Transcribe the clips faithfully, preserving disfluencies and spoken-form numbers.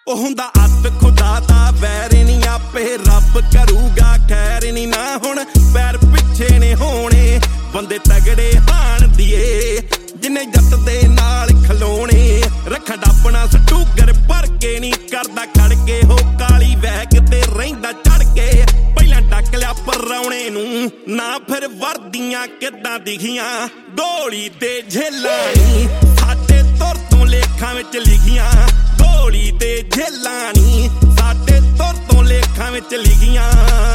ਉਹ ਹੁੰਦਾ ਅੱਤ ਖੁਦਾ ਦਾ ਵੈਰ ਨੀ, ਆਪੇ ਰੱਬ ਕਰੂਗਾ ਖੈਰ ਨੀ। ਨਾ ਹੁਣ ਪੈਰ ਪਿੱਛੇ ਨੇ ਹੋਣੇ ਬੰਦੇ ਤਗੜੇ ਹਾਣ ਦੀਏ, ਜਿੰਨੇ ਜੱਟ ਦੇ ਨਾਲ ਖਲੋਣੇ। ਰੱਖਣ ਆਪਣਾ ਸਟੂਗਰ ਭਰ ਕੇ ਨੀ ਕਰਦਾ ਖੜ ਕੇ, ਹੋ ਕਾਲੀ ਵੈਗ ਤੇ ਰਹਿੰਦਾ ਚੜ ਕੇ। ਪਹਿਲਾਂ ਡੱਕ ਲਿਆ ਪਰਾਉਣੇ ਨੂੰ, ਨਾ ਫਿਰ ਵਰਦੀਆਂ ਕਿੱਦਾਂ ਦਿਖੀਆਂ। ਗੋਲੀ ਤੇ ਝੇਲਾਂ ਨੀ ਸਾਡੇ ਤੁਰ ਤੋਂ ਲੇਖਾਂ ਵਿੱਚ ਲਿਖੀਆਂ। ਗੋਲੀ ਤੇ ਝੇਲਾਂ ਨੀ ਸਾਡੇ ਤੁਰ ਤੋਂ ਲੇਖਾਂ ਵਿੱਚ ਲਿਖੀਆਂ।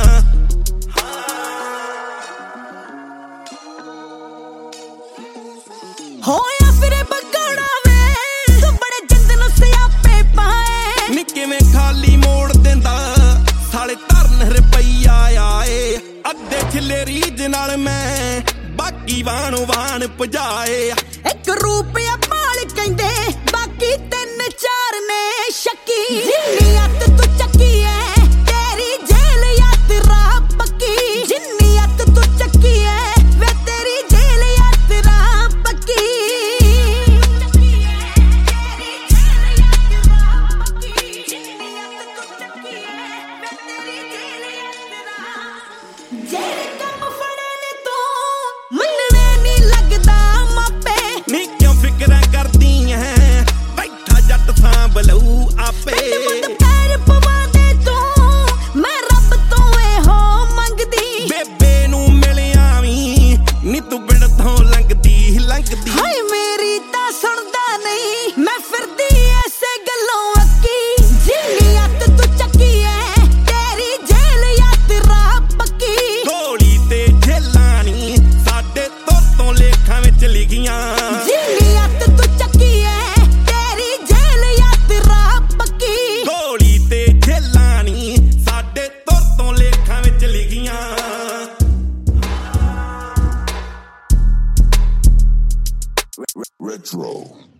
ਹੋਇਆ ਫਿਰੇ ਬਗੜਾ ਵੇ ਤੂੰ ਬੜੇ ਜਿੰਦ ਨੂੰ ਸਿਆਪੇ ਪਾਏ। ਨੀ ਕਿਵੇਂ ਖਾਲੀ ਮੋੜ ਦਿੰਦਾ ਸਾਲੇ ਧਰਨ ਰੁਪਈਆ ਆਏ। ਅੱਧੇ ਛਿੱਲੇ ਰੀਝ ਨਾਲ ਮੈਂ ਬਾਕੀ ਵਾਣੋ ਵਾਣ ਭਜਾਏ। ਇੱਕ ਰੁਪਿਆ ਮਾਲ ਕਹਿੰਦੇ ਬਾਕੀ ਤਿੰਨ ਚਾਰ ਨੇ ਸ਼ੱਕੀ। ਜਿੰਨੀ ਅੱਤ ਤੂੰ ਚੱਕੀ ਐ ਤੇਰੀ ਜੇਲ ਯਾਤਰਾ ਪੱਕੀ। ਜਿੰਨੀ ਅੱਤ ਤੂੰ ਚੱਕੀ ਐ ਵੇ ਤੇਰੀ ਜੇਲ ਯਾਤਰਾ ਪੱਕੀ। ਜਿਹੜੇ ਕੰਮ ਫੜੇ ਨੇ ਤੂੰ ਮੰਨਣੇ ਨੀ ਲੱਗਦਾ ਮਾਪੇ। ਨੀ ਕਿਉਂ ਫਿਕਰਾਂ ਕਰਦੀ ਐ ਬੈਠਾ ਜੱਟ ਸਾਂਭ ਲਊ ਆਪੇ। ਪੈਰ ਪਵਾ ਦੇ ਤੂੰ ਮੈਂ ਰੱਬ ਤੋਂ ਇਹੋ ਮੰਗਦੀ। ਬੇਬੇ ਨੂੰ ਮਿਲਿਆ ਵੀ ਨੀ ਤੂੰ ਬਿਨ ਤੋਂ ਲੰਘਦੀ ਲੰਘਦੀ। ਹਾਏ ਮੇਰੀ ਤਾਂ ਸੁਣਦਾ ਨਹੀਂ ਮੈਂ ਫਿਰਦੀ ਐਸੇ ਗੱਲੋਂ ਅੱਕੀ। ਜਿੰਨੀ ਅੱਤ ਤੂੰ ਚੱਕੀ ਐ ਤੇਰੀ ਜੇਲ ਯਾਤਰਾ ਪੱਕੀ। ਗੋਲੀ ਤੇ ਝੇਲਾਂ ਨੀ ਸਾਡੇ ਤੁਰ ਤੋਂ ਲੇਖਾਂ ਵਿੱਚ ਲਿਖੀਆਂ। ਜਿੰਨੀ ਅੱਤ ਤੂੰ ਚੱਕੀ ਐ ਤੇਰੀ ਜੇਲ ਯਾਤਰਾ ਪੱਕੀ। ਗੋਲੀ ਤੇ ਝੇਲਾਂ ਨੀ ਸਾਡੇ ਤੁਰ ਤੋਂ ਲੇਖਾਂ ਵਿੱਚ ਲਿਖੀਆਂ। Retro.